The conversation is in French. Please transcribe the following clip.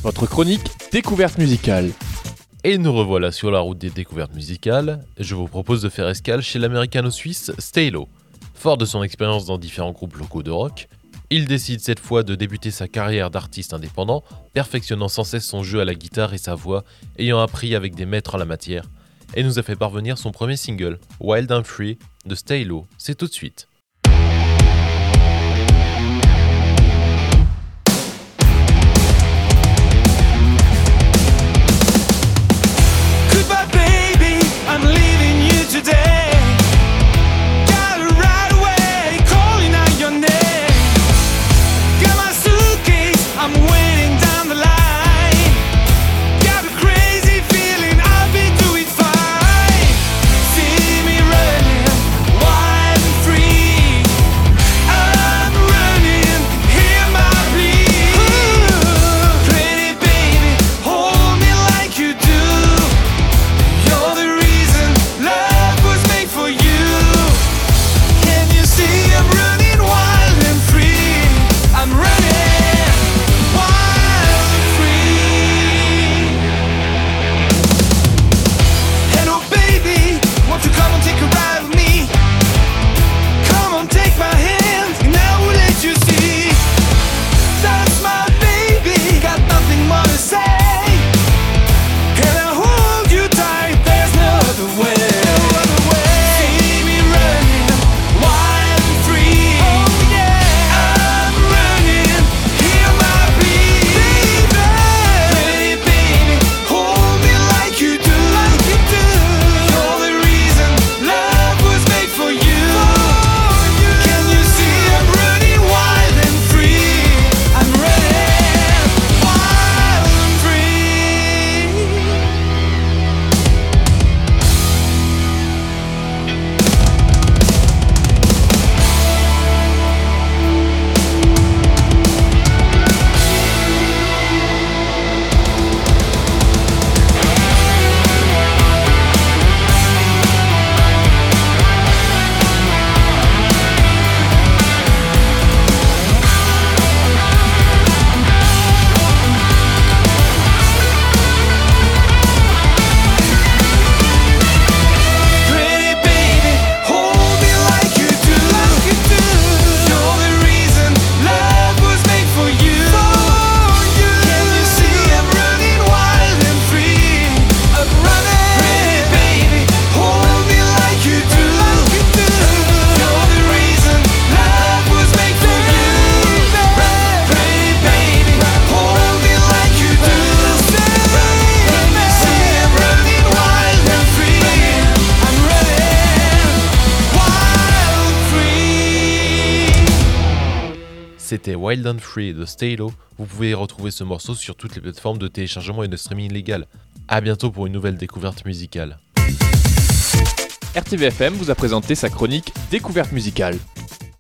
votre chronique découverte musicale. Et nous revoilà sur la route des découvertes musicales. Je vous propose de faire escale chez l'américano-suisse Stalo. Fort de son expérience dans différents groupes locaux de rock, il décide cette fois de débuter sa carrière d'artiste indépendant, perfectionnant sans cesse son jeu à la guitare et sa voix, ayant appris avec des maîtres en la matière, et nous a fait parvenir son premier single, Wild and Free, de Stalo. C'est tout de suite. I'm leaving you today. Got it right away, calling out your name. Got my suitcase, I'm waiting down the line. Got a crazy feeling I'll be doing fine. See me running, wild and free. I'm running, hear my plea. Pretty baby, hold me like you do. You're the love was made for you. Can you see I'm running wild and free? I'm running wild and free. Hello baby, won't you come and take a ride with me? Come on, take my hand, and I will let you see. That's my baby, got nothing more to say. Can I hold you tight? There's no other way. C'était Wild and Free de Stalo. Vous pouvez retrouver ce morceau sur toutes les plateformes de téléchargement et de streaming légal. A bientôt pour une nouvelle découverte musicale. RTVFM vous a présenté sa chronique découverte musicale.